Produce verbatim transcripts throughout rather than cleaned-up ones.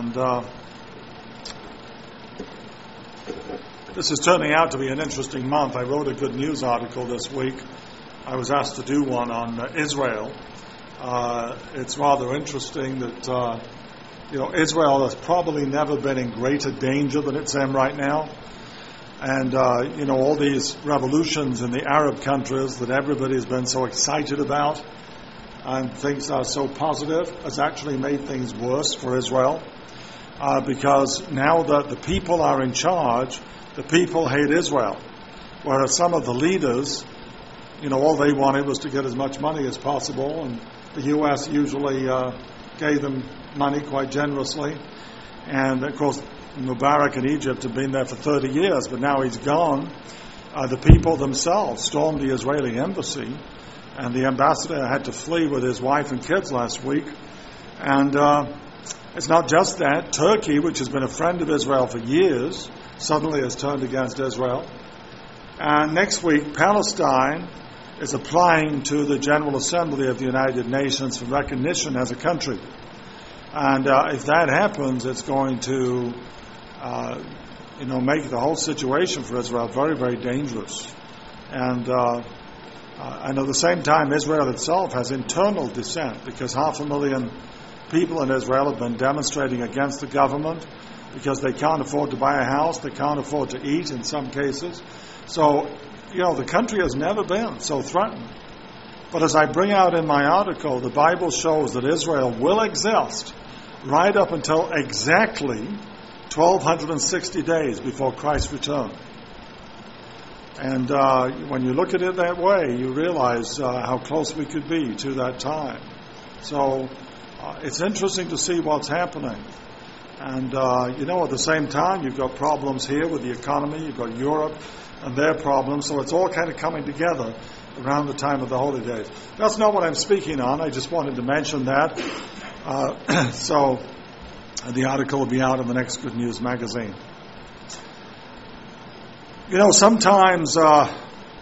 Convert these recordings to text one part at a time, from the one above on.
And uh, this is turning out to be an interesting month. I wrote a good news article this week. I was asked to do one on uh, Israel. Uh, it's rather interesting that, uh, you know, Israel has probably never been in greater danger than it's in right now. And, uh, you know, all these revolutions in the Arab countries that everybody's been so excited about and things are so positive has actually made things worse for Israel. Uh, because now that the people are in charge, the people hate Israel. Whereas some of the leaders, you know, all they wanted was to get as much money as possible, and the U S usually uh, gave them money quite generously. And, of course, Mubarak in Egypt had been there for thirty years, but now he's gone. Uh, the people themselves stormed the Israeli embassy, and the ambassador had to flee with his wife and kids last week. And uh, it's not just that. Turkey, which has been a friend of Israel for years, suddenly has turned against Israel. And next week, Palestine is applying to the General Assembly of the United Nations for recognition as a country. And uh, if that happens, it's going to, uh, you know, make the whole situation for Israel very, very dangerous. And uh, uh, and at the same time, Israel itself has internal dissent, because half a million people in Israel have been demonstrating against the government because they can't afford to buy a house, they can't afford to eat in some cases. So, you know, the country has never been so threatened. But as I bring out in my article, the Bible shows that Israel will exist right up until exactly twelve sixty days before Christ's return. And uh, when you look at it that way, you realize uh, how close we could be to that time. So uh, it's interesting to see what's happening. And, uh, you know, at the same time, you've got problems here with the economy, you've got Europe and their problems, so it's all kind of coming together around the time of the holy days. That's not what I'm speaking on, I just wanted to mention that. Uh, so the article will be out in the next Good News magazine. You know, sometimes uh,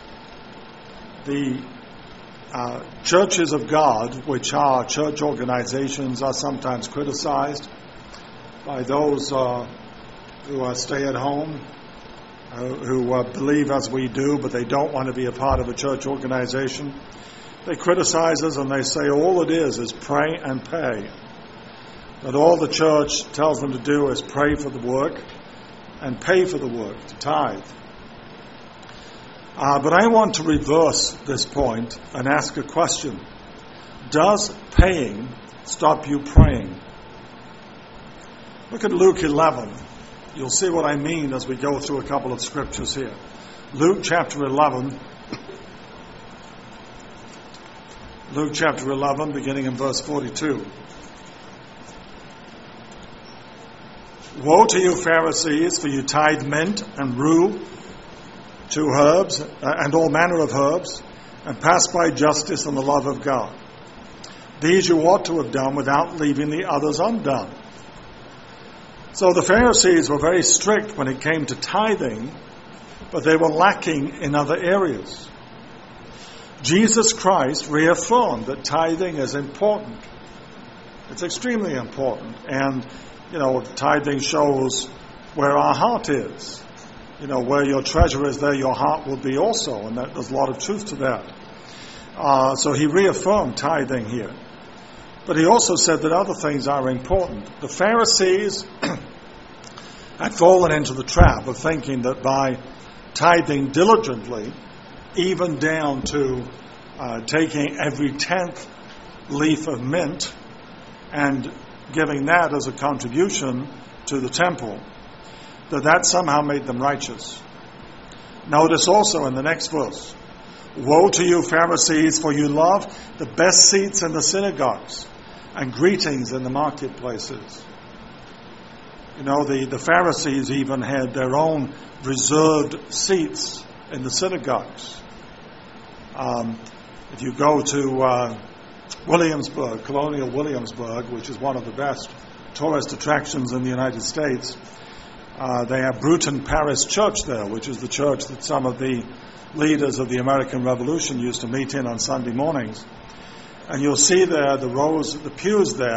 the uh, churches of God, which are church organizations, are sometimes criticized by those uh, who uh, stay at home, uh, who uh, believe as we do, but they don't want to be a part of a church organization. They criticize us and they say all it is is pray and pay. That all the church tells them to do is pray for the work and pay for the work, to tithe. Uh, but I want to reverse this point and ask a question. Does paying stop you praying? Look at Luke eleven. You'll see what I mean as we go through a couple of scriptures here. Luke chapter eleven. Luke chapter eleven, beginning in verse forty-two. Woe to you, Pharisees, for you tithe mint and rue, to herbs, uh, and all manner of herbs, and pass by justice and the love of God. These you ought to have done without leaving the others undone. So the Pharisees were very strict when it came to tithing, but they were lacking in other areas. Jesus Christ reaffirmed that tithing is important. It's extremely important. And, you know, tithing shows where our heart is. You know, where your treasure is, there your heart will be also. And that, there's a lot of truth to that. Uh, so he reaffirmed tithing here. But he also said that other things are important. The Pharisees had fallen into the trap of thinking that by tithing diligently, even down to uh, taking every tenth leaf of mint and giving that as a contribution to the temple, that that somehow made them righteous. Notice also in the next verse, woe to you, Pharisees, for you love the best seats in the synagogues and greetings in the marketplaces. You know, the, the Pharisees even had their own reserved seats in the synagogues. Um, if you go to uh, Williamsburg, Colonial Williamsburg, which is one of the best tourist attractions in the United States, uh, they have Bruton Parish Church there, which is the church that some of the leaders of the American Revolution used to meet in on Sunday mornings. And you'll see there the rows, the pews there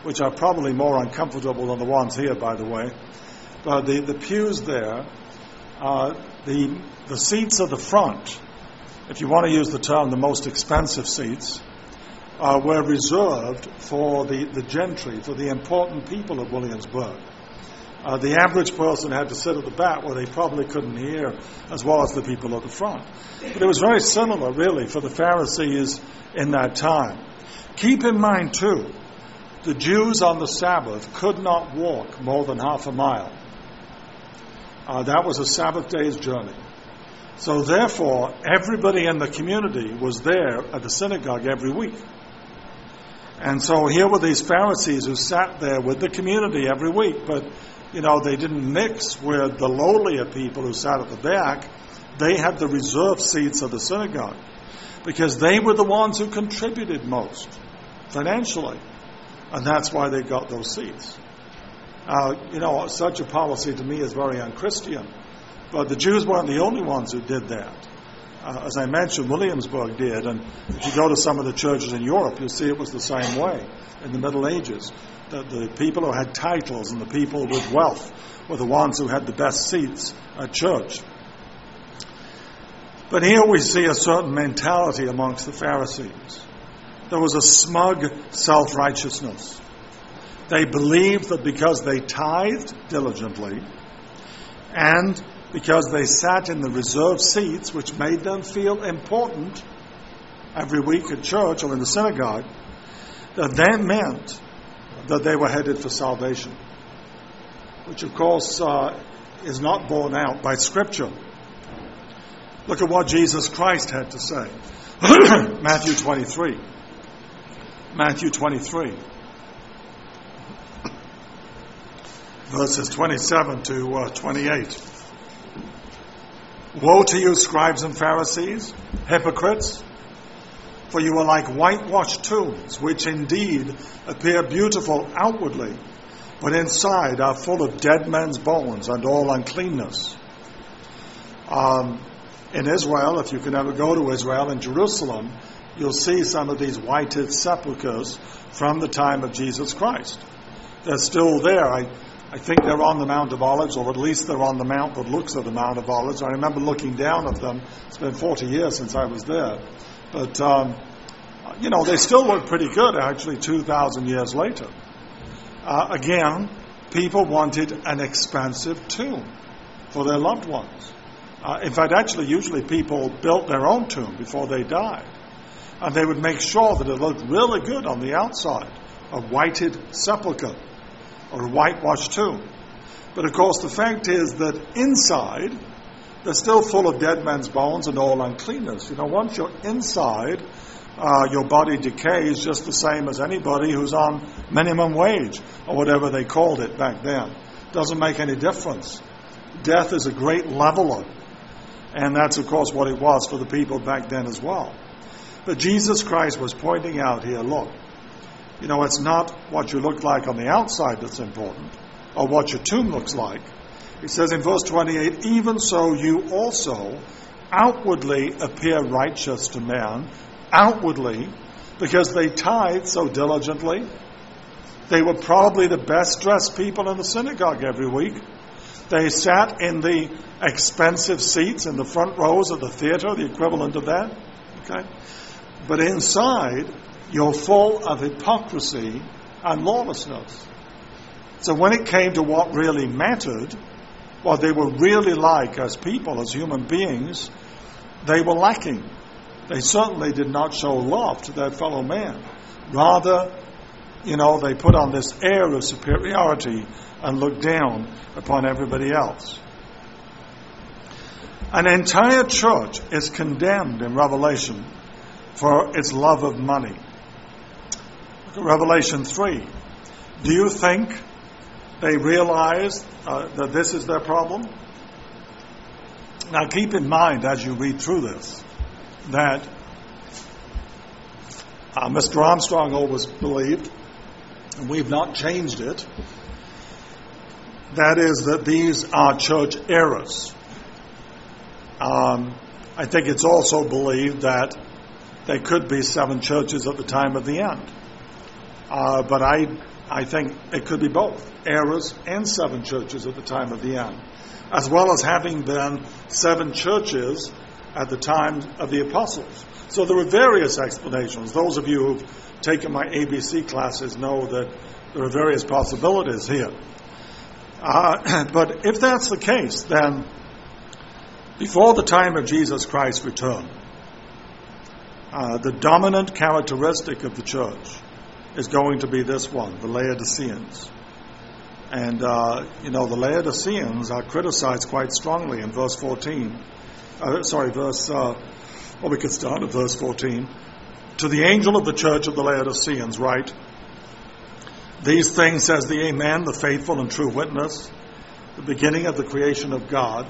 which are probably more uncomfortable than the ones here, by the way. But the, the pews there, uh, the the seats at the front, if you want to use the term, the most expensive seats, uh, were reserved for the, the gentry, for the important people of Williamsburg. Uh, the average person had to sit at the back where they probably couldn't hear as well as the people at the front. But it was very similar, really, for the Pharisees in that time. Keep in mind, too, the Jews on the Sabbath could not walk more than half a mile. Uh, that was a Sabbath day's journey. So therefore, everybody in the community was there at the synagogue every week. And so here were these Pharisees who sat there with the community every week, but, you know, they didn't mix with the lowlier people who sat at the back. They had the reserved seats of the synagogue because they were the ones who contributed most financially. And that's why they got those seats. Uh, you know, such a policy to me is very unchristian. But the Jews weren't the only ones who did that. Uh, as I mentioned, Williamsburg did. And if you go to some of the churches in Europe, you'll see it was the same way in the Middle Ages. The, the people who had titles and the people with wealth were the ones who had the best seats at church. But here we see a certain mentality amongst the Pharisees. There was a smug self-righteousness. They believed that because they tithed diligently and because they sat in the reserved seats, which made them feel important every week at church or in the synagogue, that that meant that they were headed for salvation, which of course uh, is not borne out by Scripture. Look at what Jesus Christ had to say. Matthew twenty-three. Matthew twenty-three. Verses twenty-seven to uh, twenty-eight. Woe to you, scribes and Pharisees, hypocrites! For you are like whitewashed tombs, which indeed appear beautiful outwardly, but inside are full of dead men's bones and all uncleanness. Um, in Israel, if you can ever go to Israel, in Jerusalem, you'll see some of these whited sepulchres from the time of Jesus Christ. They're still there. I, I think they're on the Mount of Olives, or at least they're on the mount that looks at the Mount of Olives. I remember looking down at them. It's been forty years since I was there. But, um, you know, they still look pretty good, actually, two thousand years later. Uh, again, people wanted an expansive tomb for their loved ones. Uh, in fact, actually, usually people built their own tomb before they died. And they would make sure that it looked really good on the outside, a whited sepulchre or a whitewashed tomb. But of course, the fact is that inside, they're still full of dead men's bones and all uncleanness. You know, once you're inside, uh, your body decays just the same as anybody who's on minimum wage or whatever they called it back then. Doesn't make any difference. Death is a great leveler. And that's, of course, what it was for the people back then as well. But Jesus Christ was pointing out here, look, you know, it's not what you look like on the outside that's important, or what your tomb looks like. He says in verse twenty-eight, even so you also outwardly appear righteous to man, outwardly, because they tithe so diligently. They were probably the best dressed people in the synagogue every week. They sat in the expensive seats in the front rows of the theater, the equivalent of that. Okay? But inside, you're full of hypocrisy and lawlessness. So when it came to what really mattered, what they were really like as people, as human beings, they were lacking. They certainly did not show love to their fellow man. Rather, you know, they put on this air of superiority and looked down upon everybody else. An entire church is condemned in Revelation for its love of money. Look at Revelation three. Do you think they realize uh, that this is their problem? Now keep in mind as you read through this that uh, Mister Armstrong always believed, and we've not changed it, that is that these are church errors. Um, I think it's also believed that there could be seven churches at the time of the end. Uh, but I I think it could be both, eras and seven churches at the time of the end, as well as having been seven churches at the time of the apostles. So there are various explanations. Those of you who've taken my A B C classes know that there are various possibilities here. Uh, but if that's the case, then before the time of Jesus Christ's return, uh, the dominant characteristic of the church is going to be this one, the Laodiceans. And, uh, you know, the Laodiceans are criticized quite strongly in verse fourteen. Uh, sorry, verse, uh, well, we could start at verse fourteen. To the angel of the church of the Laodiceans write, these things says the Amen, the faithful and true witness, the beginning of the creation of God.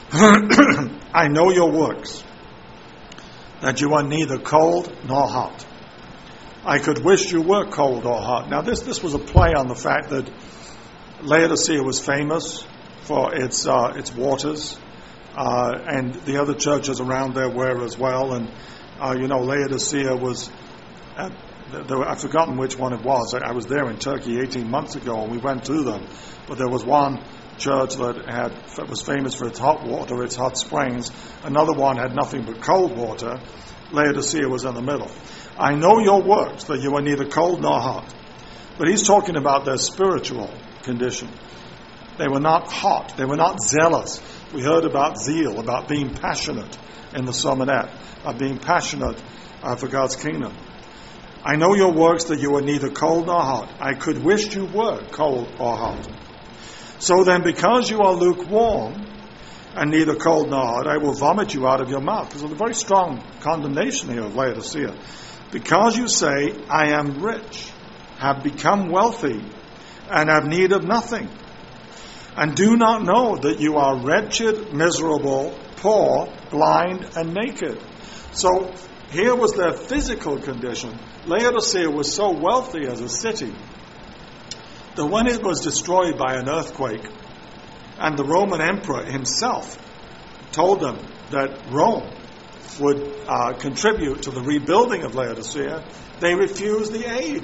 I know your works, that you are neither cold nor hot. I could wish you were cold or hot. Now, this this was a play on the fact that Laodicea was famous for its uh, its waters, uh, and the other churches around there were as well. And uh, you know, Laodicea was. Uh, there, I've forgotten which one it was. I, I was there in Turkey eighteen months ago, and we went through them. But there was one church that had that was famous for its hot water, its hot springs. Another one had nothing but cold water. Laodicea was in the middle. I know your works, that you are neither cold nor hot. But he's talking about their spiritual condition. They were not hot. They were not zealous. We heard about zeal, about being passionate in the sermonette, about being passionate uh, for God's kingdom. I know your works, that you are neither cold nor hot. I could wish you were cold or hot. So then, because you are lukewarm and neither cold nor hot, I will vomit you out of your mouth. There's a very strong condemnation here of Laodicea. Because you say, I am rich, have become wealthy, and have need of nothing, and do not know that you are wretched, miserable, poor, blind, and naked. So here was their physical condition. Laodicea was so wealthy as a city that when it was destroyed by an earthquake, and the Roman emperor himself told them that Rome would uh, contribute to the rebuilding of Laodicea, they refused the aid.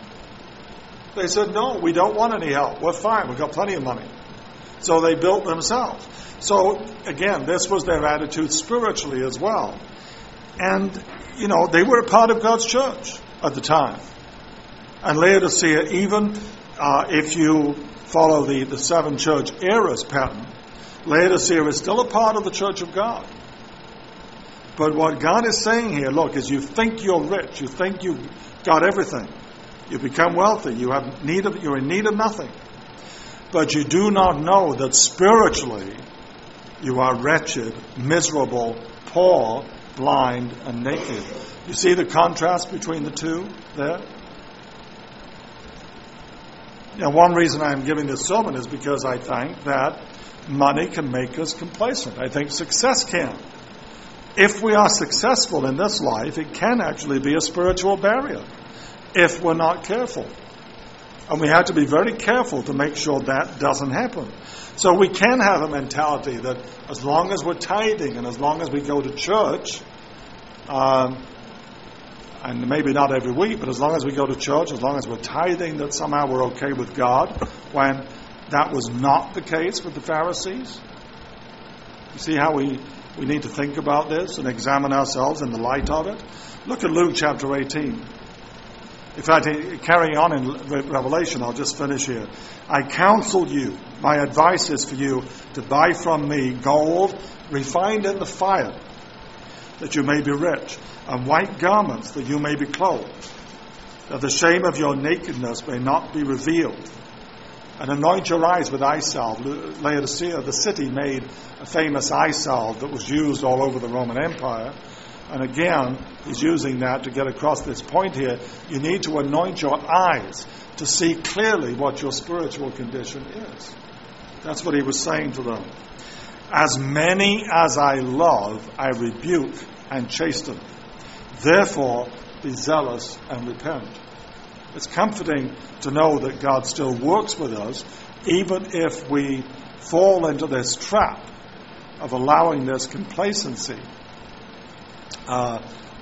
They said, no, we don't want any help. We're fine. We've got plenty of money. So they built themselves. So, again, this was their attitude spiritually as well. And, you know, they were a part of God's church at the time. And Laodicea, even uh, if you follow the, the seven church eras pattern, Laodicea is still a part of the church of God. But what God is saying here, look, is you think you're rich, you think you've got everything, you become wealthy, you have need of, you're in need of nothing, but you do not know that spiritually you are wretched, miserable, poor, blind, and naked. You see the contrast between the two there? Now, one reason I'm giving this sermon is because I think that money can make us complacent. I think success can. If we are successful in this life, it can actually be a spiritual barrier if we're not careful. And we have to be very careful to make sure that doesn't happen. So we can have a mentality that as long as we're tithing and as long as we go to church, um, and maybe not every week, but as long as we go to church, as long as we're tithing, that somehow we're okay with God, when that was not the case with the Pharisees. You see how we... We need to think about this and examine ourselves in the light of it. Look at Luke chapter eighteen. In fact, carrying on in Revelation, I'll just finish here. I counsel you, my advice is for you to buy from me gold refined in the fire, that you may be rich, and white garments, that you may be clothed, that the shame of your nakedness may not be revealed. And anoint your eyes with eye salve. Laodicea, the city, made a famous eye salve that was used all over the Roman Empire. And again, he's using that to get across this point here. You need to anoint your eyes to see clearly what your spiritual condition is. That's what he was saying to them. As many as I love, I rebuke and chasten. Therefore, be zealous and repent. It's comforting to know that God still works with us, even if we fall into this trap of allowing this complacency uh,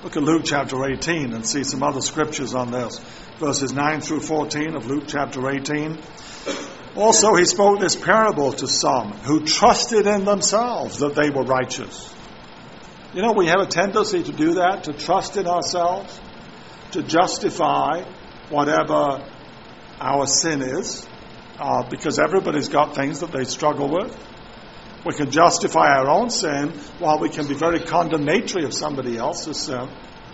Look at Luke chapter eighteen and see some other scriptures on this. Verses nine through fourteen of Luke chapter eighteen. Also, he spoke this parable to some who trusted in themselves that they were righteous. You know, we have a tendency to do that, to trust in ourselves, to justify whatever our sin is, uh, because everybody's got things that they struggle with. We can justify our own sin while we can be very condemnatory of somebody else's sin.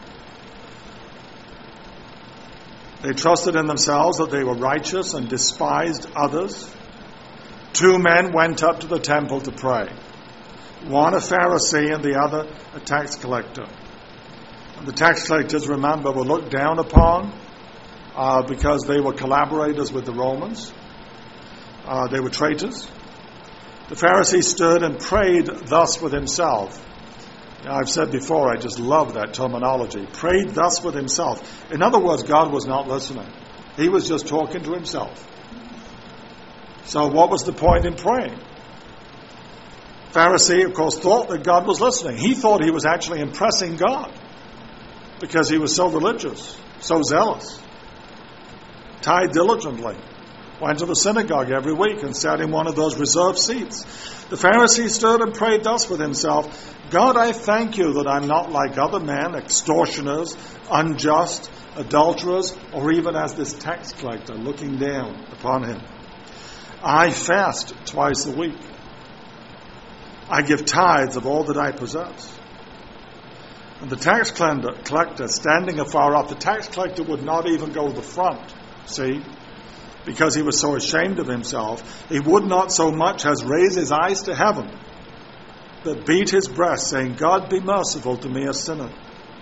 They trusted in themselves that they were righteous and despised others. Two men went up to the temple to pray. One a Pharisee and the other a tax collector. And the tax collectors, remember, were looked down upon uh, because they were collaborators with the Romans. Uh, they were traitors. The Pharisee stood and prayed thus with himself. Now, I've said before, I just love that terminology. Prayed thus with himself. In other words, God was not listening. He was just talking to himself. So what was the point in praying? Pharisee, of course, thought that God was listening. He thought he was actually impressing God because he was so religious, so zealous, tithed diligently, went to the synagogue every week and sat in one of those reserved seats. The Pharisee stood and prayed thus with himself, God, I thank you that I'm not like other men, extortioners, unjust, adulterers, or even as this tax collector looking down upon him. I fast twice a week. I give tithes of all that I possess. And the tax collector, standing afar off, the tax collector would not even go to the front, see, because he was so ashamed of himself. He would not so much as raise his eyes to heaven, but beat his breast, saying, God, be merciful to me, a sinner.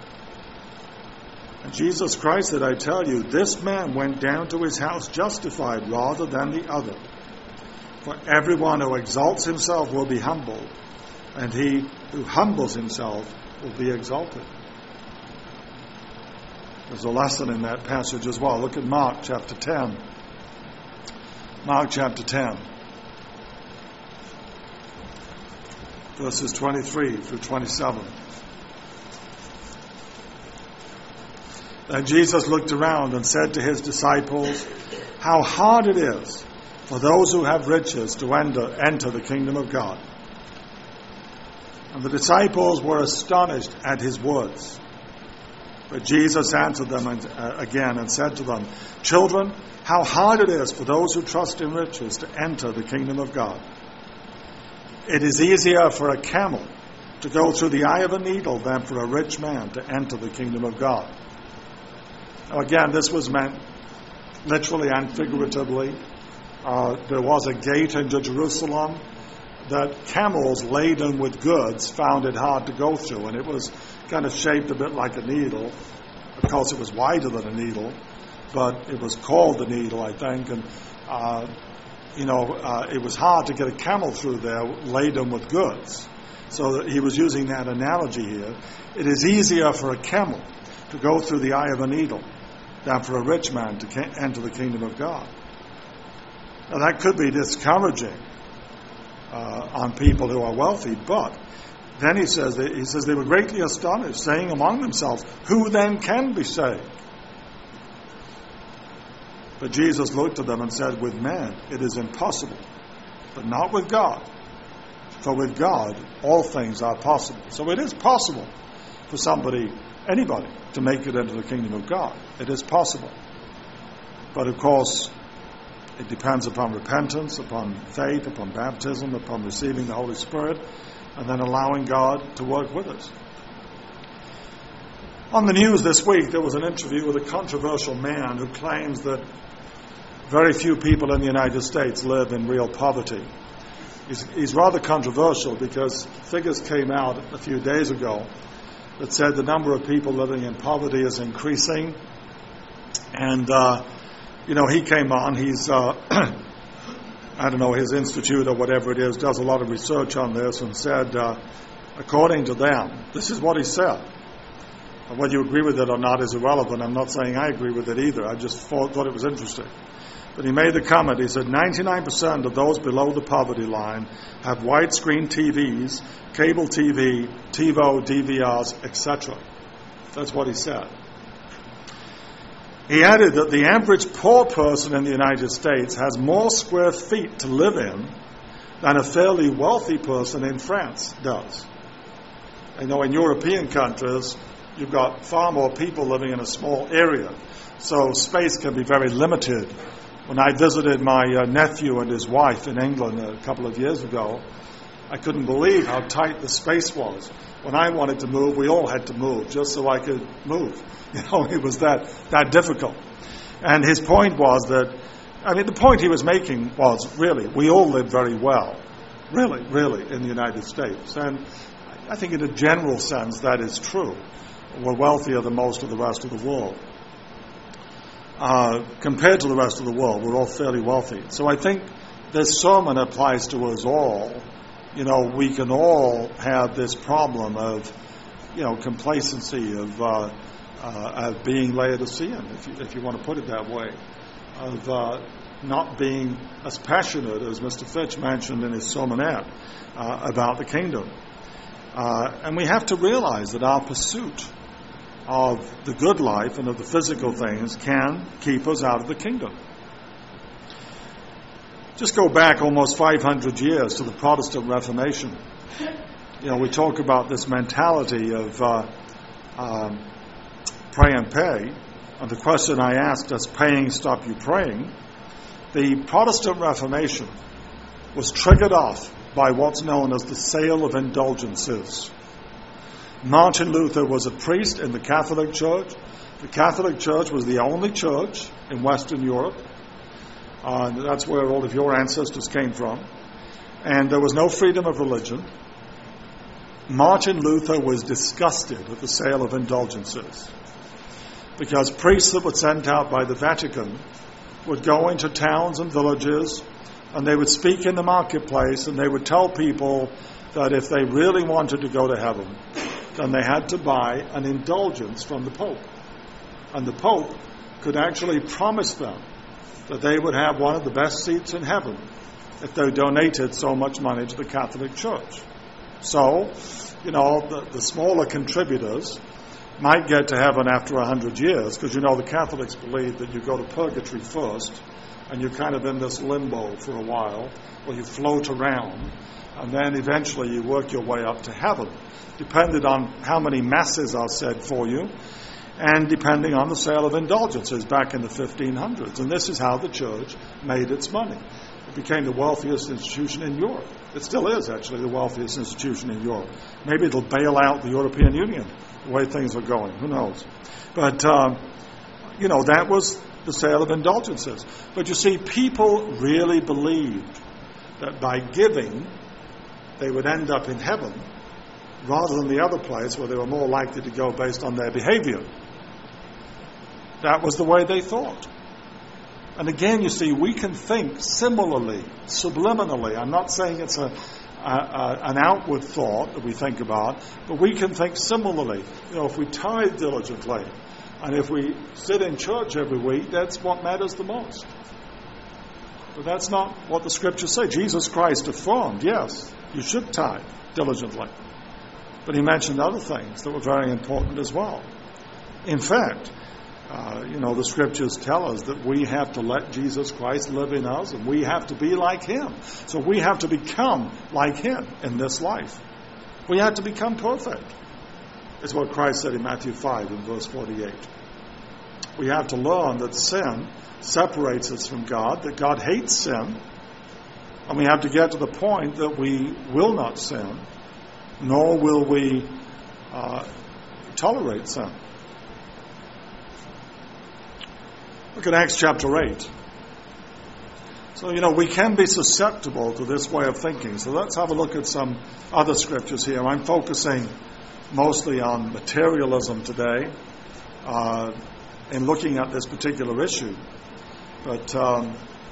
And Jesus Christ said, I tell you, this man went down to his house justified rather than the other. For everyone who exalts himself will be humbled, and he who humbles himself will be exalted. There's a lesson in that passage as well. Look at Mark chapter ten. Mark chapter ten. Verses twenty-three through twenty-seven. Then Jesus looked around and said to his disciples, how hard it is for those who have riches to enter, enter the kingdom of God. And the disciples were astonished at his words. But Jesus answered them and, uh, again and said to them, children, how hard it is for those who trust in riches to enter the kingdom of God. It is easier for a camel to go through the eye of a needle than for a rich man to enter the kingdom of God. Now again, this was meant literally and figuratively. Uh, there was a gate into Jerusalem that camels laden with goods found it hard to go through, and it was kind of shaped a bit like a needle. Of course, it was wider than a needle, but it was called the needle, I think, and uh, you know, uh, it was hard to get a camel through there laden with goods. So that he was using that analogy here. It is easier for a camel to go through the eye of a needle than for a rich man to ca- enter the kingdom of God. Now that could be discouraging uh, on people who are wealthy, but then he says that, he says they were greatly astonished, saying among themselves, "Who then can be saved?" But Jesus looked at them and said, "With man it is impossible, but not with God. For with God all things are possible." So it is possible for somebody, anybody, to make it into the kingdom of God. It is possible. But of course, it depends upon repentance, upon faith, upon baptism, upon receiving the Holy Spirit, and then allowing God to work with us. On the news this week, there was an interview with a controversial man who claims that very few people in the United States live in real poverty. He's, he's rather controversial because figures came out a few days ago that said the number of people living in poverty is increasing. And, uh, you know, he came on, he's, uh, I don't know, his institute or whatever it is, does a lot of research on this and said, uh, according to them, this is what he said. Whether you agree with it or not is irrelevant. I'm not saying I agree with it either. I just thought, thought it was interesting. But he made the comment, he said, ninety-nine percent of those below the poverty line have widescreen T Vs, cable T V, TiVo, D V Rs, et cetera. That's what he said. He added that the average poor person in the United States has more square feet to live in than a fairly wealthy person in France does. You know, in European countries, you've got far more people living in a small area, so space can be very limited. When I visited my uh, nephew and his wife in England a couple of years ago, I couldn't believe how tight the space was. When I wanted to move, we all had to move just so I could move. You know, it was that, that difficult. And his point was that, I mean, the point he was making was, really, we all live very well. Really, really, in the United States. And I think in a general sense that is true. We're wealthier than most of the rest of the world. Uh, compared to the rest of the world, we're all fairly wealthy. So I think this sermon applies to us all. You know, we can all have this problem of, you know, complacency, of uh, uh, of being Laodicean, if you, if you want to put it that way, of uh, not being as passionate as Mister Fitch mentioned in his sermonette uh, about the kingdom. Uh, and we have to realize that our pursuit of the good life and of the physical things can keep us out of the kingdom. Just go back almost five hundred years to the Protestant Reformation. You know, we talk about this mentality of uh, um, pray and pay. And the question I asked, does paying stop you praying? The Protestant Reformation was triggered off by what's known as the sale of indulgences. Martin Luther was a priest in the Catholic Church. The Catholic Church was the only church in Western Europe. Uh, that's where all of your ancestors came from. And there was no freedom of religion. Martin Luther was disgusted at the sale of indulgences, because priests that were sent out by the Vatican would go into towns and villages, and they would speak in the marketplace, and they would tell people that if they really wanted to go to heaven, then they had to buy an indulgence from the Pope. And the Pope could actually promise them that they would have one of the best seats in heaven if they donated so much money to the Catholic Church. So, you know, the, the smaller contributors might get to heaven after a hundred years, because, you know, the Catholics believe that you go to purgatory first, and you're kind of in this limbo for a while, where you float around, and then eventually you work your way up to heaven, depending on how many masses are said for you, and depending on the sale of indulgences back in the fifteen hundreds. And this is how the church made its money. It became the wealthiest institution in Europe. It still is, actually, the wealthiest institution in Europe. Maybe it'll bail out the European Union, the way things are going. Who knows? But, um, you know, that was the sale of indulgences. But you see, people really believed that by giving, they would end up in heaven, rather than the other place where they were more likely to go based on their behavior. That was the way they thought. And again, you see, we can think similarly, subliminally. I'm not saying it's a, a, a an outward thought that we think about, but we can think similarly. You know, if we tithe diligently, and if we sit in church every week, that's what matters the most. But that's not what the Scriptures say. Jesus Christ affirmed, yes, you should tithe diligently. But he mentioned other things that were very important as well. In fact, uh, you know, the Scriptures tell us that we have to let Jesus Christ live in us, and we have to be like him. So we have to become like him in this life. We have to become perfect. It's what Christ said in Matthew five in verse forty-eight. We have to learn that sin separates us from God, that God hates sin, and we have to get to the point that we will not sin, nor will we uh, tolerate sin. Look at Acts chapter eight. So, you know, we can be susceptible to this way of thinking. So let's have a look at some other scriptures here. I'm focusing mostly on materialism today uh, in looking at this particular issue. But um,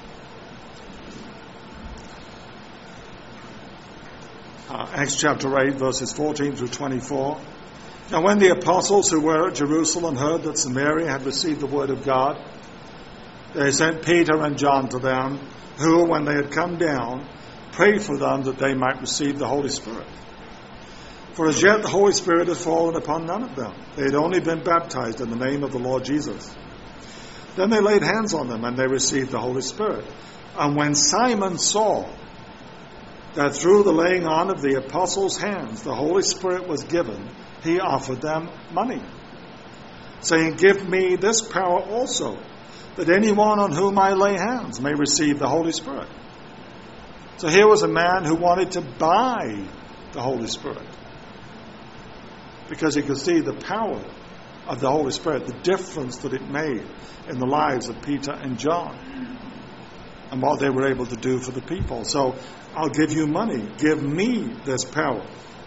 uh, Acts chapter eight, verses fourteen through twenty-four. Now when the apostles who were at Jerusalem heard that Samaria had received the word of God, they sent Peter and John to them, who, when they had come down, prayed for them that they might receive the Holy Spirit. For as yet the Holy Spirit had fallen upon none of them. They had only been baptized in the name of the Lord Jesus. Then they laid hands on them, and they received the Holy Spirit. And when Simon saw that through the laying on of the apostles' hands the Holy Spirit was given, he offered them money, saying, Give me this power also, that anyone on whom I lay hands may receive the Holy Spirit. So here was a man who wanted to buy the Holy Spirit, because he could see the power of the Holy Spirit, the difference that it made in the lives of Peter and John, and what they were able to do for the people. So, I'll give you money. Give me this power.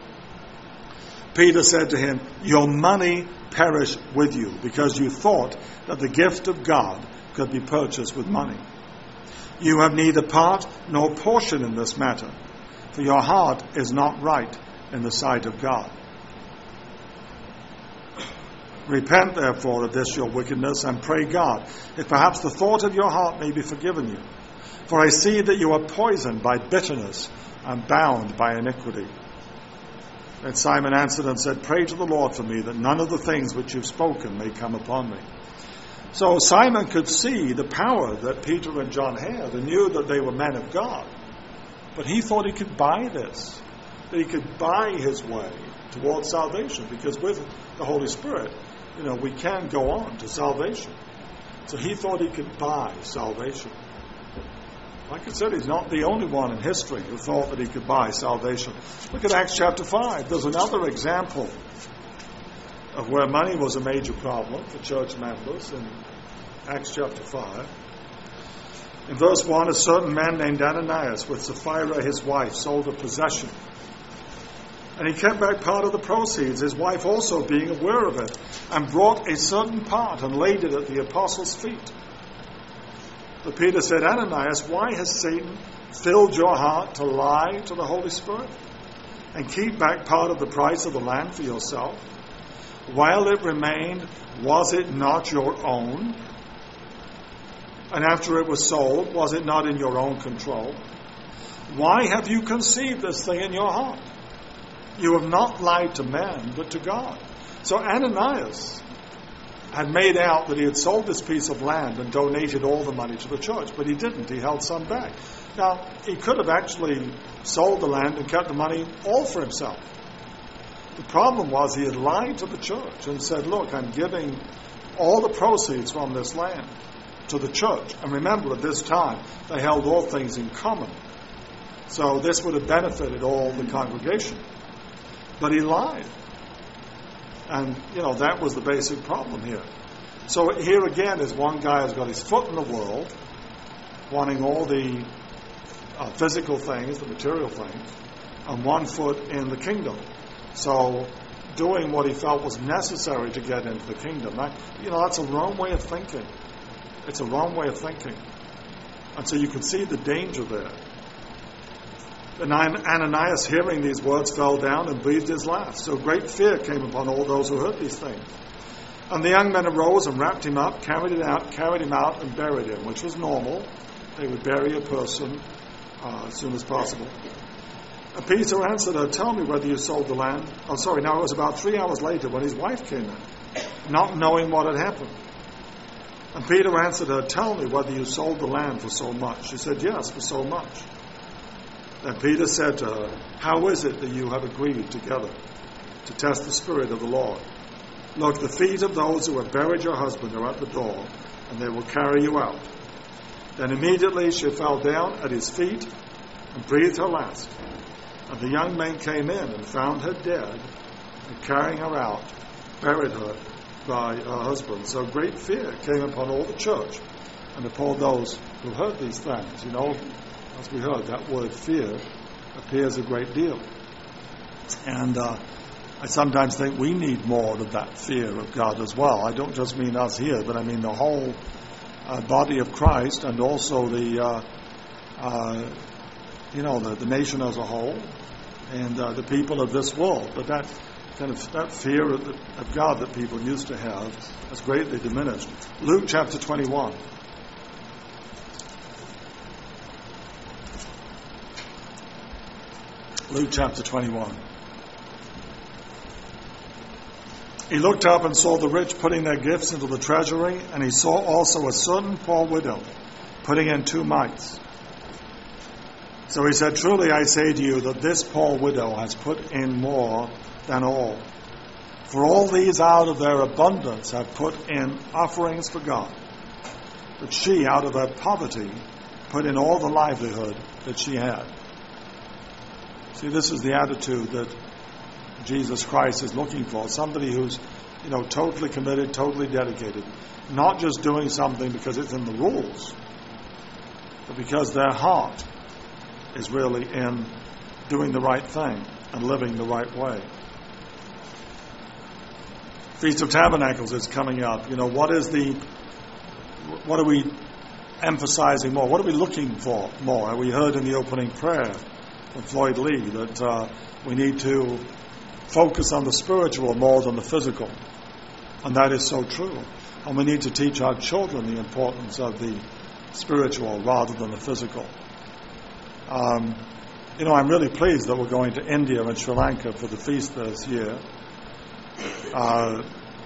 Peter said to him, Your money perish with you, because you thought that the gift of God could be purchased with money. You have neither part nor portion in this matter, for your heart is not right in the sight of God. Repent, therefore, of this your wickedness, and pray God, if perhaps the thought of your heart may be forgiven you. For I see that you are poisoned by bitterness and bound by iniquity. Then Simon answered and said, Pray to the Lord for me, that none of the things which you've spoken may come upon me. So Simon could see the power that Peter and John had, and knew that they were men of God. But he thought he could buy this, that he could buy his way towards salvation, because with the Holy Spirit, you know, we can go on to salvation. So he thought he could buy salvation. Like I said, he's not the only one in history who thought that he could buy salvation. Look at Acts chapter five. There's another example of where money was a major problem for church members in Acts chapter five. In verse one, a certain man named Ananias, with Sapphira his wife, sold a possession. And he kept back part of the proceeds, his wife also being aware of it, and brought a certain part and laid it at the apostles' feet. But Peter said, Ananias, why has Satan filled your heart to lie to the Holy Spirit and keep back part of the price of the land for yourself? While it remained, was it not your own? And after it was sold, was it not in your own control? Why have you conceived this thing in your heart? You have not lied to men, but to God. So Ananias had made out that he had sold this piece of land and donated all the money to the church, but he didn't. He held some back. Now, he could have actually sold the land and kept the money all for himself. The problem was he had lied to the church and said, look, I'm giving all the proceeds from this land to the church. And remember, at this time, they held all things in common. So this would have benefited all the congregation. But he lied. And, you know, that was the basic problem here. So here again is one guy who's got his foot in the world, wanting all the uh, physical things, the material things, and one foot in the kingdom. So doing what he felt was necessary to get into the kingdom. That, you know, that's a wrong way of thinking. It's a wrong way of thinking. And so you can see the danger there. And Ananias, hearing these words, fell down and breathed his last. So great fear came upon all those who heard these things. And the young men arose and wrapped him up, carried it out, carried him out, and buried him, which was normal. They would bury a person uh, as soon as possible. And Peter answered her, tell me whether you sold the land. Oh, sorry, now it was about three hours later when his wife came in, not knowing what had happened. And Peter answered her, tell me whether you sold the land for so much. She said, yes, for so much. Then Peter said to her, how is it that you have agreed together to test the Spirit of the Lord? Look, the feet of those who have buried your husband are at the door, and they will carry you out. Then immediately she fell down at his feet and breathed her last. And the young men came in and found her dead, and carrying her out, buried her by her husband. So great fear came upon all the church and upon those who heard these things. You know, as we heard, that word fear appears a great deal. And uh, I sometimes think we need more of that fear of God as well. I don't just mean us here, but I mean the whole uh, body of Christ, and also the, uh, uh, you know, the, the nation as a whole, and uh, the people of this world. But that kind of that fear of, the, of God that people used to have has greatly diminished. Luke chapter twenty-one. Luke chapter twenty-one. He looked up and saw the rich putting their gifts into the treasury, and he saw also a certain poor widow putting in two mites. So he said, truly I say to you that this poor widow has put in more than all. For all these out of their abundance have put in offerings for God. But she, out of her poverty, put in all the livelihood that she had. See, this is the attitude that Jesus Christ is looking for. Somebody who's, you know, totally committed, totally dedicated. Not just doing something because it's in the rules, but because their heart is really in doing the right thing and living the right way. Feast of Tabernacles is coming up. You know, what is the, what are we emphasizing more? What are we looking for more? We heard in the opening prayer from Floyd Lee that uh, we need to focus on the spiritual more than the physical. And that is so true. And we need to teach our children the importance of the spiritual rather than the physical. Um, you know, I'm really pleased that we're going to India and Sri Lanka for the feast this year. Uh,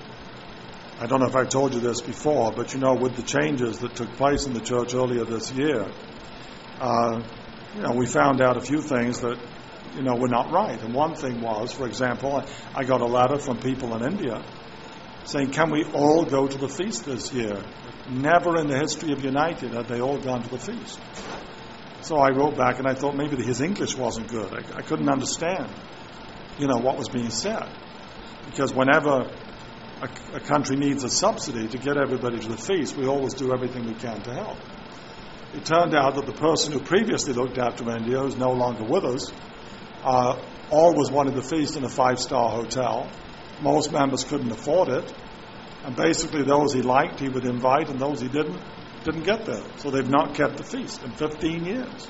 I don't know if I told you this before, but you know, with the changes that took place in the church earlier this year, uh, you know, we found out a few things that, you know, were not right. And one thing was, for example, I, I got a letter from people in India saying, can we all go to the feast this year? Never in the history of United had they all gone to the feast. So I wrote back and I thought maybe his English wasn't good. I, I couldn't understand, you know, what was being said. Because whenever a, a country needs a subsidy to get everybody to the feast, we always do everything we can to help. It turned out that the person who previously looked after India, who's no longer with us, uh, always wanted the feast in a five-star hotel. Most members couldn't afford it. And basically those he liked, he would invite, and those he didn't, didn't get there. So they've not kept the feast in fifteen years.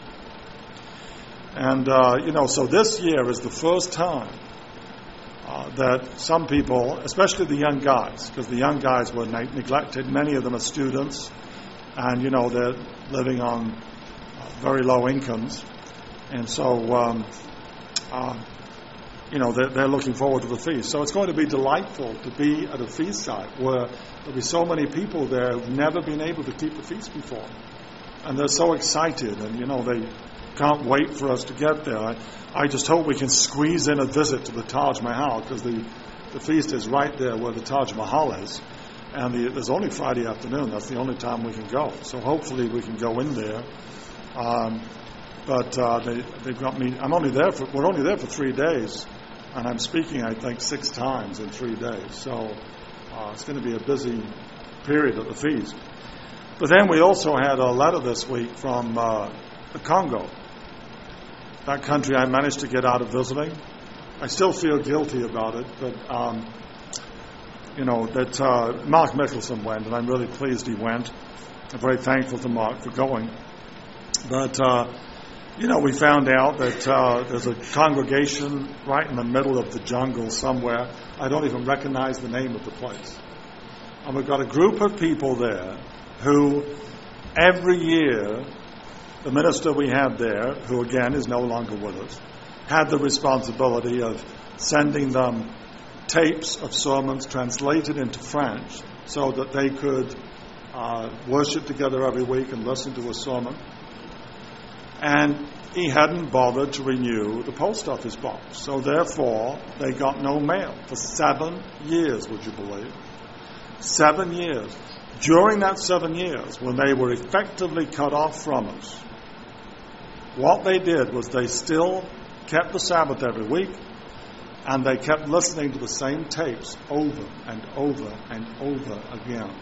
And, uh, you know, so this year is the first time uh, that some people, especially the young guys, because the young guys were ne- neglected, many of them are students, and, you know, they're living on uh, very low incomes. And so, um, uh, you know, they're, they're looking forward to the feast. So it's going to be delightful to be at a feast site where there'll be so many people there who've never been able to keep the feast before. And they're so excited, and, you know, they can't wait for us to get there. I, I just hope we can squeeze in a visit to the Taj Mahal, because the, the feast is right there where the Taj Mahal is. And the, there's only Friday afternoon. That's the only time we can go. So hopefully we can go in there. Um, but uh, they, they've got me. I'm only there for. We're only there for three days, and I'm speaking, I think, six times in three days. So uh, it's going to be a busy period at the feast. But then we also had a letter this week from uh, the Congo. That country I managed to get out of visiting. I still feel guilty about it, but um, you know that uh, Mark Mickelson went, and I'm really pleased he went. I'm very thankful to Mark for going. But uh, you know, we found out that uh, there's a congregation right in the middle of the jungle somewhere. I don't even recognize the name of the place. And we've got a group of people there who every year, the minister we had there, who again is no longer with us, had the responsibility of sending them tapes of sermons translated into French so that they could uh, worship together every week and listen to a sermon. And he hadn't bothered to renew the post office box. So therefore, they got no mail for seven years, would you believe? Seven years. During that seven years, when they were effectively cut off from us, what they did was they still kept the Sabbath every week, and they kept listening to the same tapes over and over and over again.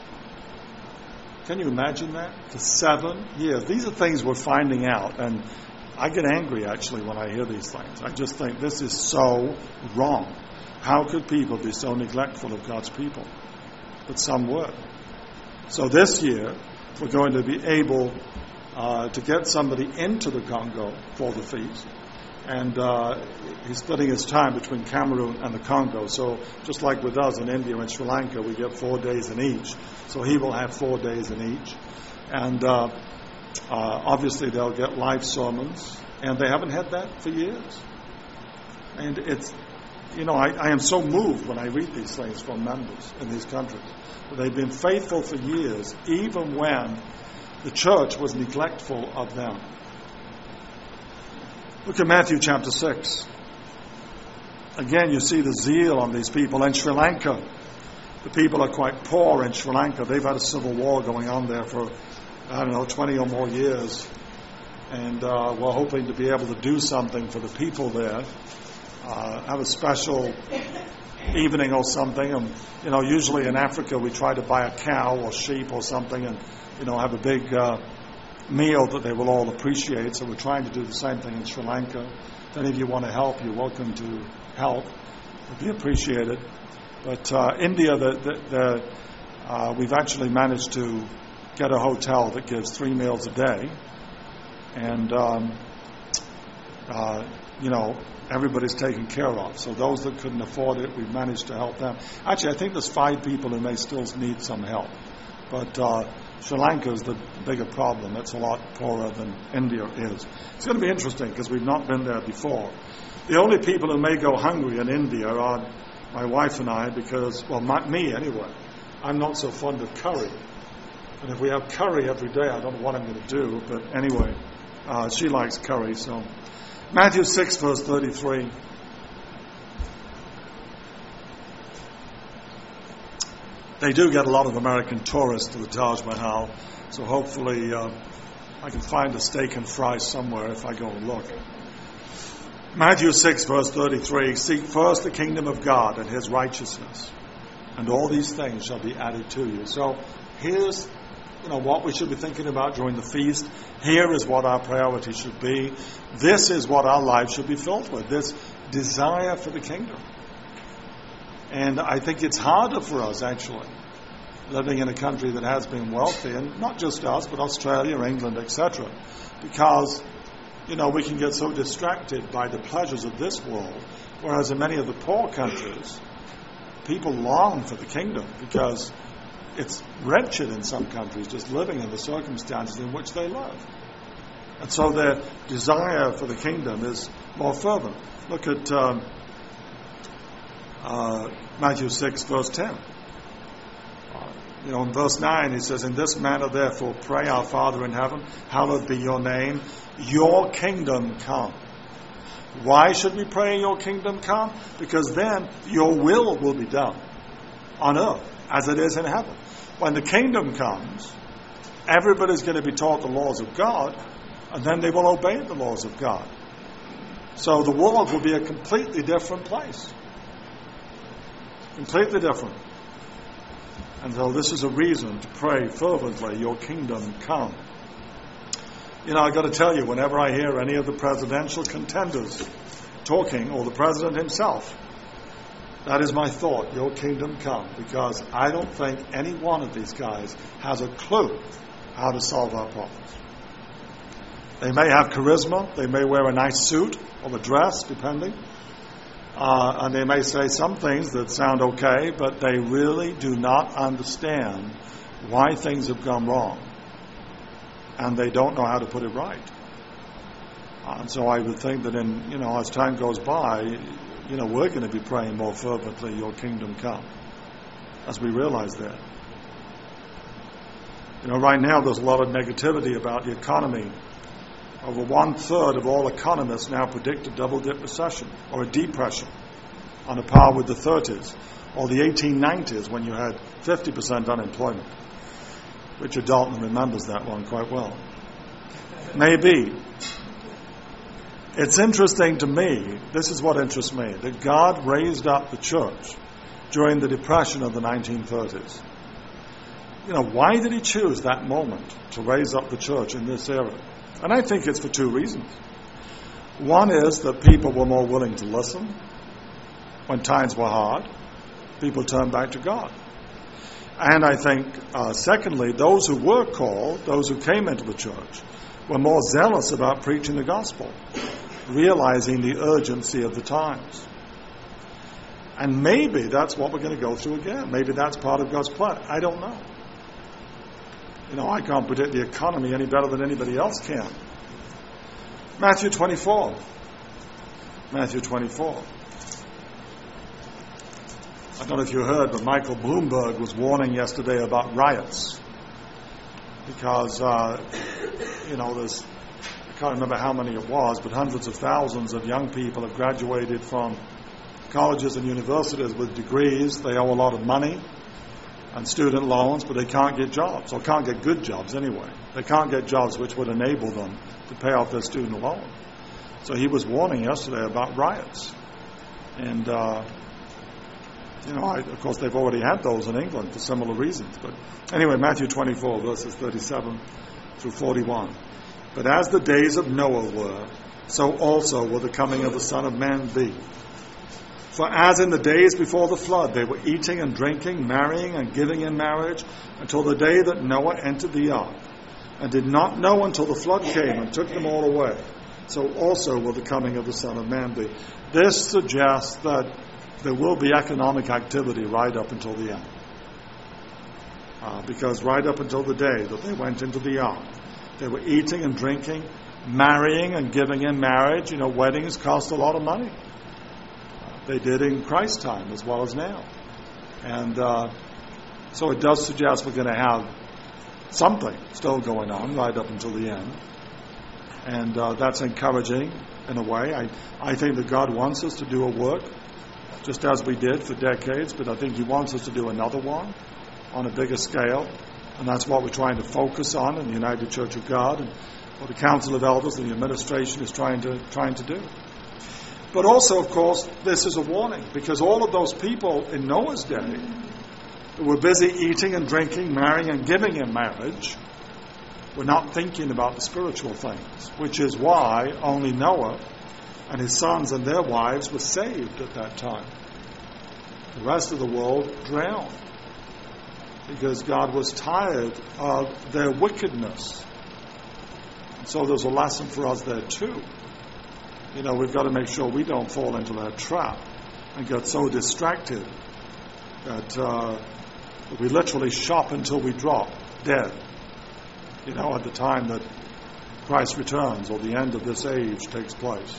Can you imagine that? For seven years. These are things we're finding out, and I get angry, actually, when I hear these things. I just think this is so wrong. How could people be so neglectful of God's people? But some were. So this year, we're going to be able uh, to get somebody into the Congo for the feast. And uh, he's splitting his time between Cameroon and the Congo. So just like with us in India and Sri Lanka, we get four days in each. So he will have four days in each. And uh, uh, obviously they'll get live sermons. And they haven't had that for years. And it's you know, I, I am so moved when I read these things from members in these countries. They've been faithful for years, even when the church was neglectful of them. Look at Matthew chapter six. Again, you see the zeal on these people. In Sri Lanka, the people are quite poor in Sri Lanka. They've had a civil war going on there for, I don't know, twenty or more years. And uh, we're hoping to be able to do something for the people there. Uh, have a special evening or something. And, you know, usually in Africa we try to buy a cow or sheep or something and, you know, have a big uh, meal that they will all appreciate. So we're trying to do the same thing in Sri Lanka. If any of you want to help, you're welcome to help. It would be appreciated. But uh, India, the, the, the, uh, we've actually managed to get a hotel that gives three meals a day. And, um, uh, you know, everybody's taken care of. So those that couldn't afford it, we've managed to help them. Actually, I think there's five people who may still need some help. But uh, Sri Lanka is the bigger problem. It's a lot poorer than India is. It's going to be interesting because we've not been there before. The only people who may go hungry in India are my wife and I because, well, my, me anyway. I'm not so fond of curry. And if we have curry every day, I don't know what I'm going to do. But anyway, uh, she likes curry, so... Matthew six, verse thirty-three. They do get a lot of American tourists to the Taj Mahal, so hopefully uh, I can find a steak and fries somewhere if I go and look. Matthew six, verse thirty-three. Seek first the kingdom of God and his righteousness, and all these things shall be added to you. So here's you know, what we should be thinking about during the feast. Here is what our priority should be. This is what our lives should be filled with, this desire for the kingdom. And I think it's harder for us, actually, living in a country that has been wealthy, and not just us, but Australia, England, et cetera, because, you know, we can get so distracted by the pleasures of this world, whereas in many of the poor countries, people long for the kingdom because it's wretched in some countries just living in the circumstances in which they live. And so their desire for the kingdom is more fervent. Look at um, uh, Matthew six, verse ten. Uh, you know, in verse nine, he says, in this manner, therefore, pray, our Father in heaven, hallowed be your name, your kingdom come. Why should we pray your kingdom come? Because then your will will be done on earth as it is in heaven. When the kingdom comes, everybody's going to be taught the laws of God, and then they will obey the laws of God. So the world will be a completely different place. Completely different. And so this is a reason to pray fervently, your kingdom come. You know, I've got to tell you, whenever I hear any of the presidential contenders talking, or the president himself, that is my thought, your kingdom come, because I don't think any one of these guys has a clue how to solve our problems. They may have charisma, they may wear a nice suit or a dress, depending, uh, and they may say some things that sound okay, but they really do not understand why things have gone wrong, and they don't know how to put it right. Uh, and so I would think that in, you know, as time goes by, you know, we're going to be praying more fervently, your kingdom come, as we realize that. You know, right now there's a lot of negativity about the economy. Over one-third of all economists now predict a double-dip recession, or a depression, on a par with the thirties, or the eighteen nineties when you had fifty percent unemployment. Richard Dalton remembers that one quite well. Maybe. It's interesting to me, this is what interests me, that God raised up the church during the depression of the nineteen thirties. You know, why did he choose that moment to raise up the church in this era? And I think it's for two reasons. One is that people were more willing to listen. When times were hard, people turned back to God. And I think, uh, secondly, those who were called, those who came into the church, were more zealous about preaching the gospel, realizing the urgency of the times. And maybe that's what we're going to go through again. Maybe that's part of God's plan. I don't know. You know, I can't predict the economy any better than anybody else can. Matthew twenty-four. Matthew twenty-four. I don't know if you heard, but Michael Bloomberg was warning yesterday about riots. Because, uh, you know, there's, I can't remember how many it was, but hundreds of thousands of young people have graduated from colleges and universities with degrees. They owe a lot of money and student loans, but they can't get jobs, or can't get good jobs anyway. They can't get jobs which would enable them to pay off their student loan. So he was warning yesterday about riots. And, uh, you know, I, of course, they've already had those in England for similar reasons. But anyway, Matthew twenty-four, verses thirty-seven through forty-one. But as the days of Noah were, so also will the coming of the Son of Man be. For as in the days before the flood, they were eating and drinking, marrying and giving in marriage, until the day that Noah entered the ark, and did not know until the flood came and took them all away, so also will the coming of the Son of Man be. This suggests that there will be economic activity right up until the end. Uh, because right up until the day that they went into the ark, they were eating and drinking, marrying and giving in marriage. You know, weddings cost a lot of money. They did in Christ's time as well as now. And uh, so it does suggest we're going to have something still going on right up until the end. And uh, that's encouraging in a way. I, I think that God wants us to do a work, just as we did for decades, but I think He wants us to do another one on a bigger scale. And that's what we're trying to focus on in the United Church of God, and what the Council of Elders and the administration is trying to trying to do. But also, of course, this is a warning, because all of those people in Noah's day who were busy eating and drinking, marrying and giving in marriage were not thinking about the spiritual things, which is why only Noah and his sons and their wives were saved at that time. The rest of the world drowned because God was tired of their wickedness. And so there's a lesson for us there too. You know, we've got to make sure we don't fall into that trap and get so distracted that uh, we literally shop until we drop dead, you know, at the time that Christ returns or the end of this age takes place.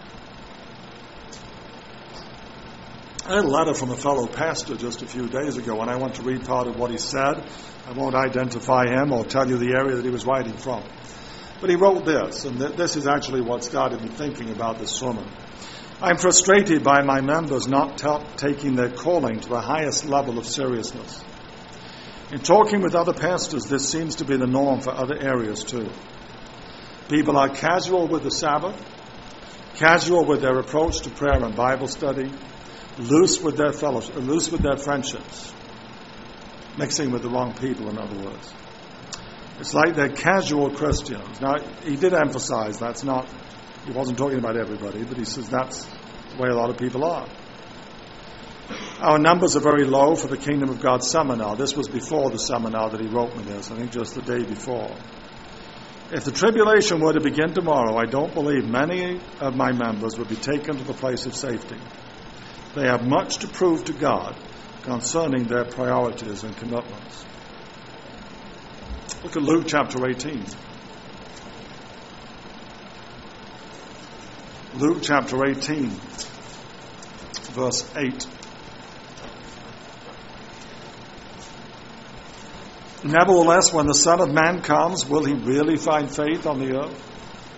I had a letter from a fellow pastor just a few days ago, and I want to read part of what he said. I won't identify him or tell you the area that he was writing from. But he wrote this, and th- this is actually what started me thinking about this sermon. I'm frustrated by my members not t- taking their calling to the highest level of seriousness. In talking with other pastors, this seems to be the norm for other areas too. People are casual with the Sabbath, casual with their approach to prayer and Bible study, loose with their fellowship, loose with their friendships, mixing with the wrong people, in other words. It's like they're casual Christians. Now, he did emphasize that's not, he wasn't talking about everybody, but he says that's the way a lot of people are. Our numbers are very low for the Kingdom of God seminar. This was before the seminar that he wrote me this, I think just the day before. If the tribulation were to begin tomorrow, I don't believe many of my members would be taken to the place of safety. They have much to prove to God concerning their priorities and commitments. Look at Luke chapter eighteen. Luke chapter eighteen, verse eight. Nevertheless, when the Son of Man comes, will He really find faith on the earth?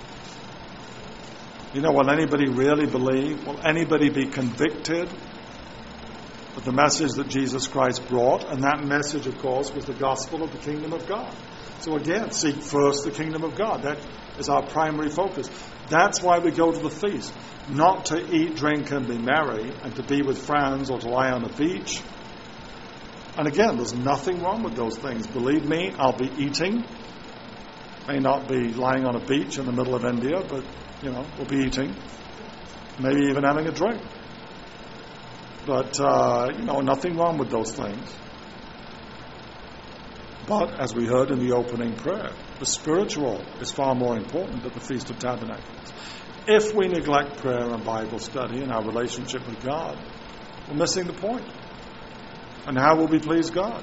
You know, will anybody really believe? Will anybody be convicted with the message that Jesus Christ brought? And that message, of course, was the gospel of the kingdom of God. So again, seek first the kingdom of God. That is our primary focus. That's why we go to the feast. Not to eat, drink, and be merry, and to be with friends or to lie on a beach. And again, there's nothing wrong with those things. Believe me, I'll be eating. May not be lying on a beach in the middle of India, but, you know, we'll be eating. Maybe even having a drink. But, uh, you know, nothing wrong with those things. But, as we heard in the opening prayer, the spiritual is far more important at the Feast of Tabernacles. If we neglect prayer and Bible study and our relationship with God, we're missing the point. And how will we please God?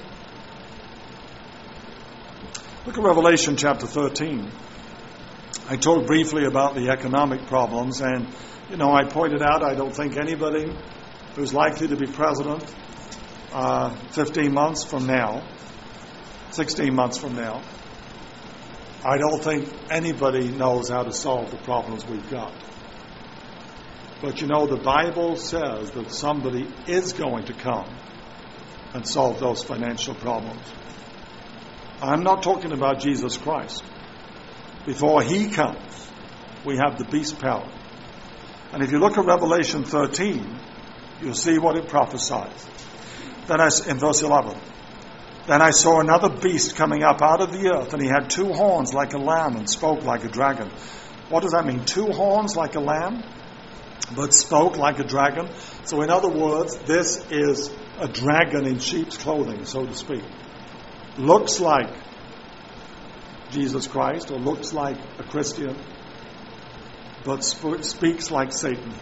Look at Revelation chapter thirteen. I talked briefly about the economic problems, and, you know, I pointed out I don't think anybody who's likely to be president uh, fifteen months from now, sixteen months from now, I don't think anybody knows how to solve the problems we've got. But you know, the Bible says that somebody is going to come and solve those financial problems. I'm not talking about Jesus Christ. Before he comes, we have the beast power. And if you look at Revelation thirteen, you'll see what it prophesies. Then I, in verse eleven, then I saw another beast coming up out of the earth, and he had two horns like a lamb and spoke like a dragon. What does that mean? Two horns like a lamb, but spoke like a dragon? So in other words, this is a dragon in sheep's clothing, so to speak. Looks like Jesus Christ, or looks like a Christian, but sp- speaks like Satan.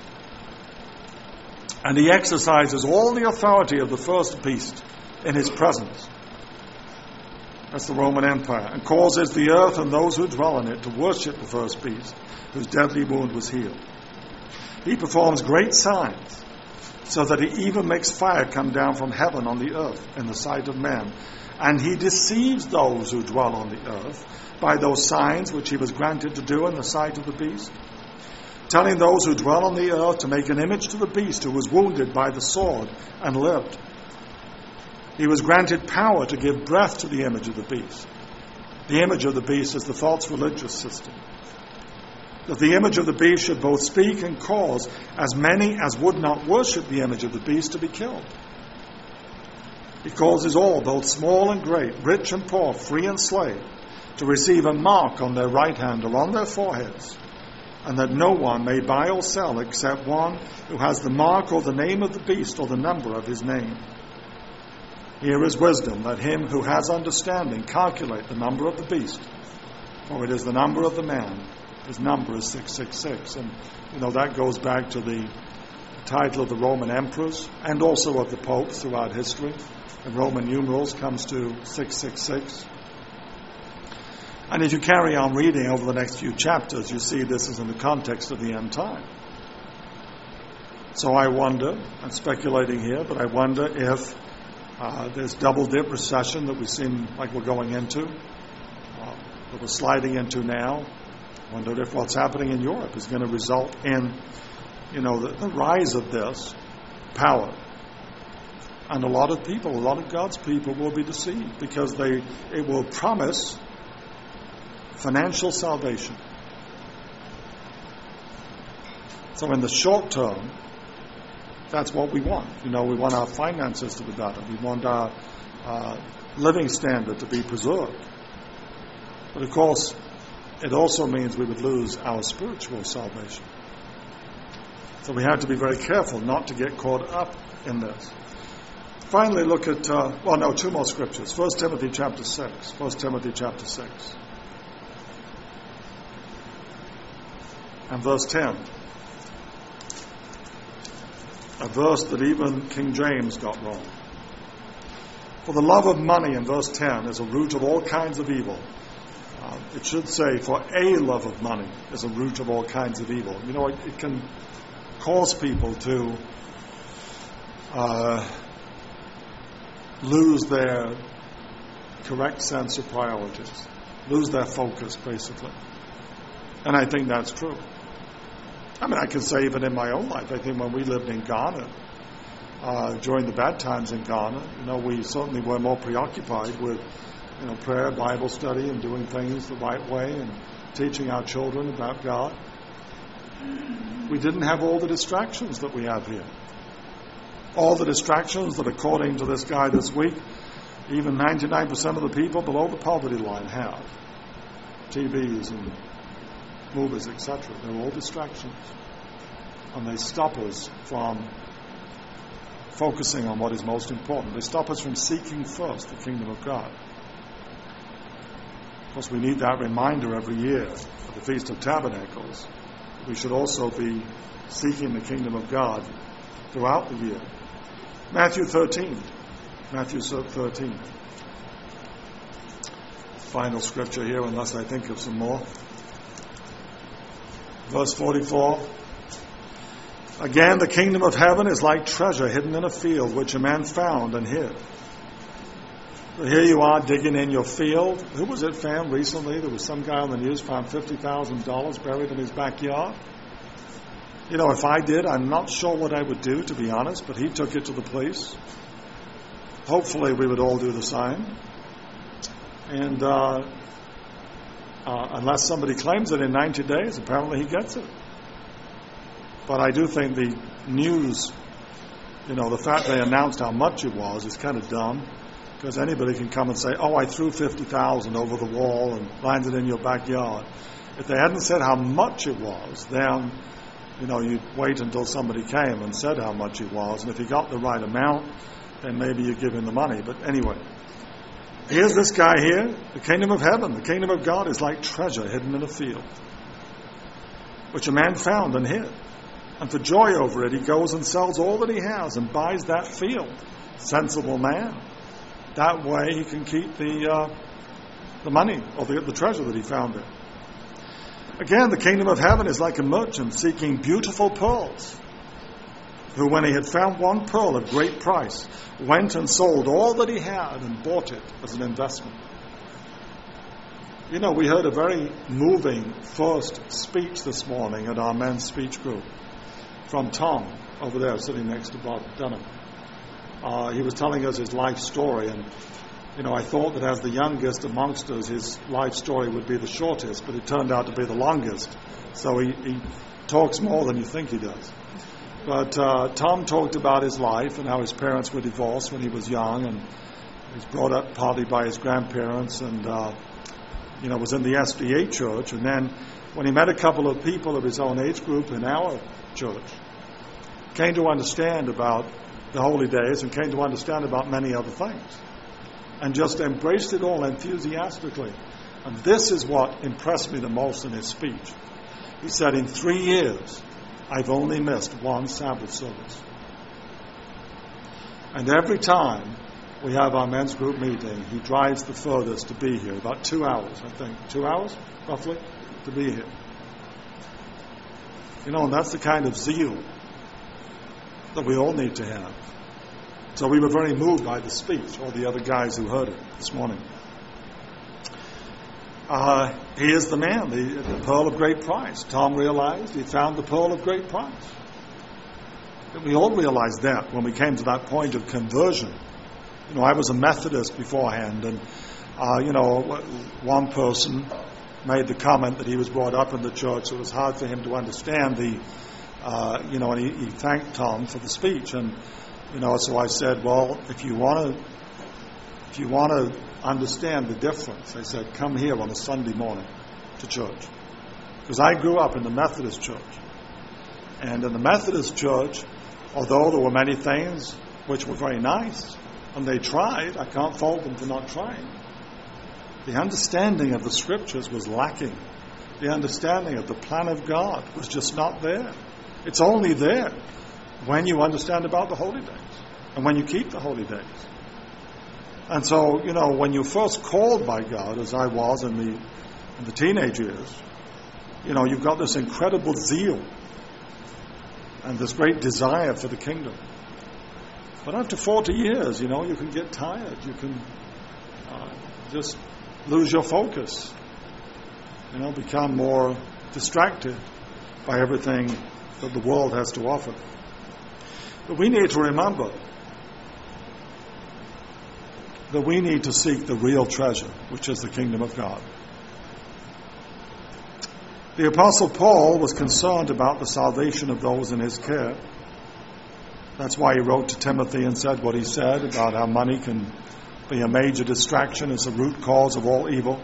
And he exercises all the authority of the first beast in his presence. That's the Roman Empire. And causes the earth and those who dwell in it to worship the first beast, whose deadly wound was healed. He performs great signs, so that he even makes fire come down from heaven on the earth in the sight of men. And he deceives those who dwell on the earth by those signs which he was granted to do in the sight of the beast, telling those who dwell on the earth to make an image to the beast who was wounded by the sword and lived. He was granted power to give breath to the image of the beast. The image of the beast is the false religious system. That the image of the beast should both speak and cause as many as would not worship the image of the beast to be killed. He causes all, both small and great, rich and poor, free and slave, to receive a mark on their right hand or on their foreheads, and that no one may buy or sell except one who has the mark or the name of the beast or the number of his name. Here is wisdom, that him who has understanding calculate the number of the beast, for it is the number of the man. His number is six six six. And, you know, that goes back to the title of the Roman emperors and also of the popes throughout history. The Roman numerals comes to six six six. And if you carry on reading over the next few chapters, you see this is in the context of the end time. So I wonder, I'm speculating here, but I wonder if uh, this double-dip recession that we seem like we're going into, uh, that we're sliding into now, I wonder if what's happening in Europe is going to result in, you know, the, the rise of this power. And a lot of people, a lot of God's people will be deceived because they it will promise financial salvation. So in the short term, that's what we want. You know, we want our finances to be better. We want our uh, living standard to be preserved. But of course, it also means we would lose our spiritual salvation. So we have to be very careful not to get caught up in this. Finally, look at, uh, well, no, two more scriptures. First Timothy chapter six. First Timothy chapter six. And verse ten. A verse that even King James got wrong. For the love of money, in verse ten, is a root of all kinds of evil. Uh, it should say, for a love of money is a root of all kinds of evil. You know, it, it can cause people to uh, lose their correct sense of priorities, lose their focus, basically. And I think that's true. I mean, I can say even in my own life, I think when we lived in Ghana, uh, during the bad times in Ghana, you know, we certainly were more preoccupied with, you know, prayer, Bible study, and doing things the right way, and teaching our children about God. We didn't have all the distractions that we have here. All the distractions that, according to this guy this week, even ninety-nine percent of the people below the poverty line have. T Vs and movies, et cetera. They're all distractions. And they stop us from focusing on what is most important. They stop us from seeking first the kingdom of God. Of course, we need that reminder every year at the Feast of Tabernacles. We should also be seeking the kingdom of God throughout the year. Matthew thirteen. Matthew thirteen. Final scripture here, unless I think of some more. Verse forty-four. Again, the kingdom of heaven is like treasure hidden in a field, which a man found and hid. So here you are digging in your field. Who was it found recently? There was some guy on the news found fifty thousand dollars buried in his backyard. You know, if I did, I'm not sure what I would do, to be honest, but he took it to the police. Hopefully we would all do the same. And uh, uh, unless somebody claims it in ninety days, apparently he gets it. But I do think the news, you know, the fact they announced how much it was is kind of dumb, because anybody can come and say, oh, I threw fifty thousand over the wall and landed in your backyard. If they hadn't said how much it was, then, you know, you'd wait until somebody came and said how much it was, and if you got the right amount, then maybe you give him the money. But anyway, here's this guy here, the kingdom of heaven, the kingdom of God is like treasure hidden in a field, which a man found and hid. And for joy over it, he goes and sells all that he has and buys that field. Sensible man. That way he can keep the uh, the money or the, the treasure that he found there. Again, the kingdom of heaven is like a merchant seeking beautiful pearls, who, when he had found one pearl of great price, went and sold all that he had and bought it as an investment. You know, we heard a very moving first speech this morning at our men's speech group from Tom over there, sitting next to Bob Dunham. Uh, he was telling us his life story, and, you know, I thought that as the youngest amongst us, his life story would be the shortest, but it turned out to be the longest. So he, he talks more than you think he does. But uh, Tom talked about his life and how his parents were divorced when he was young, and he was brought up partly by his grandparents, and, uh, you know, was in the S D A church. And then when he met a couple of people of his own age group in our church, came to understand about the holy days and came to understand about many other things, and just embraced it all enthusiastically. And this is what impressed me the most in his speech. He said, in three years, I've only missed one Sabbath service. And every time we have our men's group meeting, he drives the furthest to be here, about two hours, I think. Two hours, roughly, to be here. You know, and that's the kind of zeal that we all need to have. So we were very moved by the speech, all the other guys who heard it this morning. Uh, he is the man, the, the pearl of great price. Tom realized he found the pearl of great price. We all realized that when we came to that point of conversion. You know, I was a Methodist beforehand, and, uh, you know, one person made the comment that he was brought up in the church, so it was hard for him to understand the, uh, you know, and he, he thanked Tom for the speech. And, you know, so I said, well, if you want to, if you want to understand the difference, I said, come here on a Sunday morning to church. Because I grew up in the Methodist church. And in the Methodist church, although there were many things which were very nice, and they tried, I can't fault them for not trying, the understanding of the scriptures was lacking. The understanding of the plan of God was just not there. It's only there when you understand about the holy days and when you keep the holy days. And so, you know, when you're first called by God, as I was in the in the teenage years, you know, you've got this incredible zeal and this great desire for the kingdom. But after forty years, you know, you can get tired. You can uh, just lose your focus. You know, become more distracted by everything that the world has to offer. But we need to remember that we need to seek the real treasure, which is the kingdom of God. The Apostle Paul was concerned about the salvation of those in his care. That's why he wrote to Timothy and said what he said about how money can be a major distraction, it's the root cause of all evil.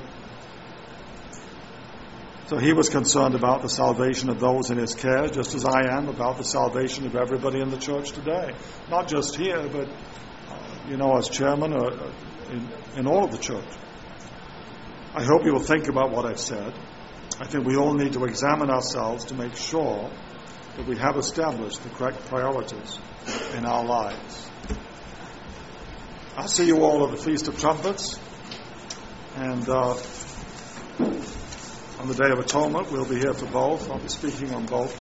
So he was concerned about the salvation of those in his care, just as I am about the salvation of everybody in the church today. Not just here, but, uh, you know, as chairman or uh, in, in all of the church. I hope you will think about what I've said. I think we all need to examine ourselves to make sure that we have established the correct priorities in our lives. I'll see you all at the Feast of Trumpets, and uh, on the Day of Atonement we'll be here for both. I'll be speaking on both.